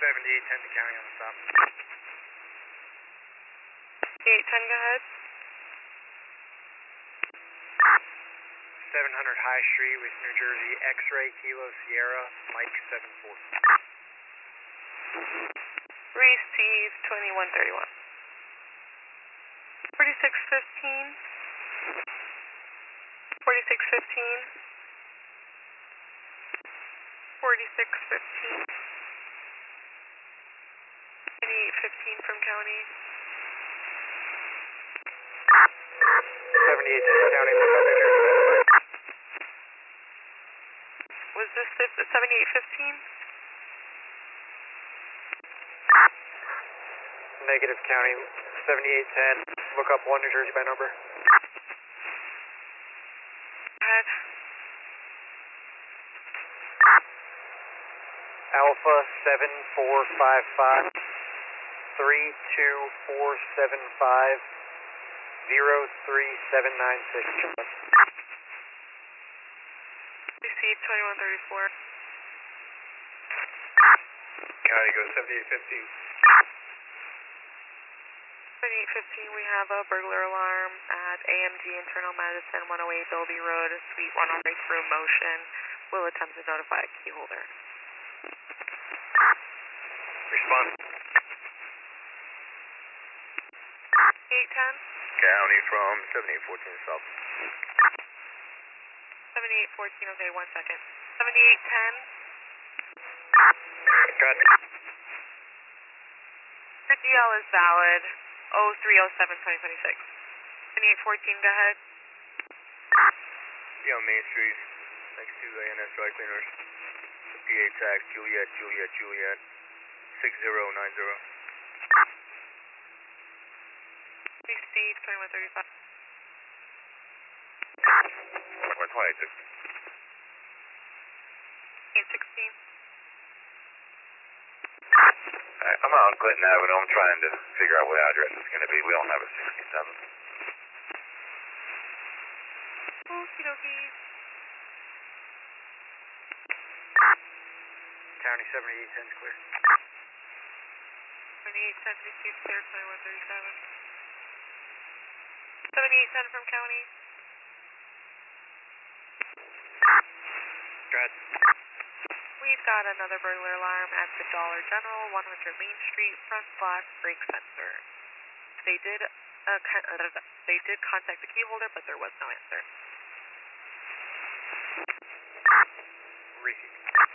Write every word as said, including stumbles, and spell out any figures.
seventy-eight ten to county on the stop. eight ten, go ahead. seven hundred High Street with New Jersey X-Ray Kilo Sierra, Mike seven four. Receive twenty-one thirty-one. forty-six fifteen. forty-six fifteen. forty-six fifteen. twenty-eight fifteen from county. seventy-eight ten county, look up New Jersey. Was this seventy-eight fifteen? Negative county, seventy-eight ten, look up one New Jersey by number. Go ahead. Alpha seven four five five, three two four seven five, zero three seven nine six. Receive twenty-one thirty-four. County goes seventy-eight fifteen. seventy-eight fifteen, we have a burglar alarm at A M G Internal Medicine, one oh eight Bilby Road, Suite one oh through motion. Will attempt to notify a key holder. Response. eight ten. County from seventy-eight fourteen south. seventy-eight fourteen, okay, one second. seventy-eight ten. Got it. Your D L is valid. oh three oh seven twenty twenty-six. seventy-eight fourteen, go ahead. Yeah, on Main Street, next to A N S Dry Cleaners. P A tax, Juliet, Juliet, Juliet, six zero nine zero. Receive twenty-one thirty-five. one twenty-six. eight sixteen. I'm out on Clinton Avenue. I'm trying to figure out what address it's going to be. We don't have a sixty-seven. Okie dokie. County seventy-eight ten is clear. seventy-eight ten, receive clear, twenty-one thirty-seven. seventy-eight ten from county. Go ahead. We've got another burglar alarm at the Dollar General, one hundred Main Street, front glass brake sensor. They did, uh, they did contact the key holder, but there was no answer. Receive.